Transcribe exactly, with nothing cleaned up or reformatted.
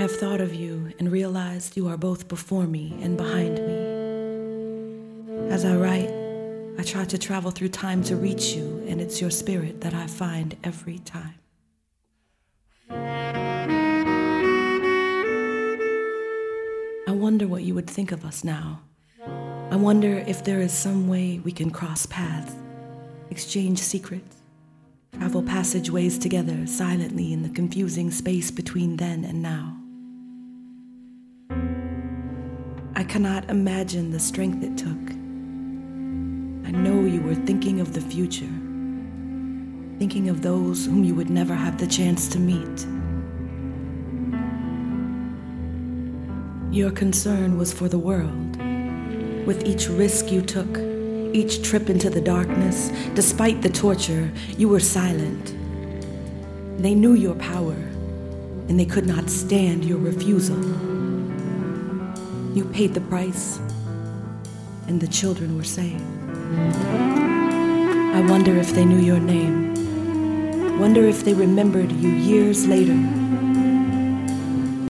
have thought of you and realized you are both before me and behind me. As I write, I try to travel through time to reach you, and it's your spirit that I find every time. I wonder what you would think of us now. I wonder if there is some way we can cross paths, exchange secrets, travel passageways together silently in the confusing space between then and now. I cannot imagine the strength it took. I know you were thinking of the future, thinking of those whom you would never have the chance to meet. Your concern was for the world. With each risk you took, each trip into the darkness, despite the torture, you were silent. They knew your power, and they could not stand your refusal. You paid the price, and the children were saved. I wonder if they knew your name. Wonder if they remembered you years later,